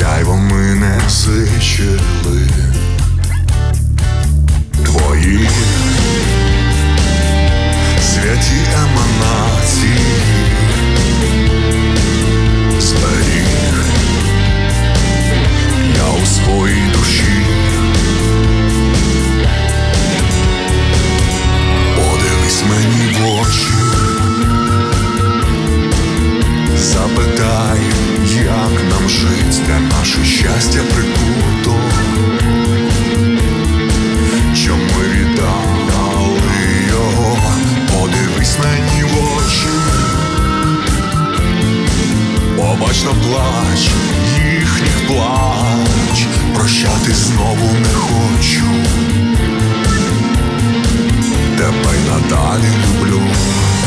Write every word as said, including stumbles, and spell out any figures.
сяйво ми не зичили. Твої святі еманації зберіг я у своїй душі. Подивись мені в очі, запитай, як нам жить, де наше щастя прикуто, що ми віддали його. Подивись мені в очі, побач на плач їхніх плач, прощати знову не хочу, тебе й надалі люблю.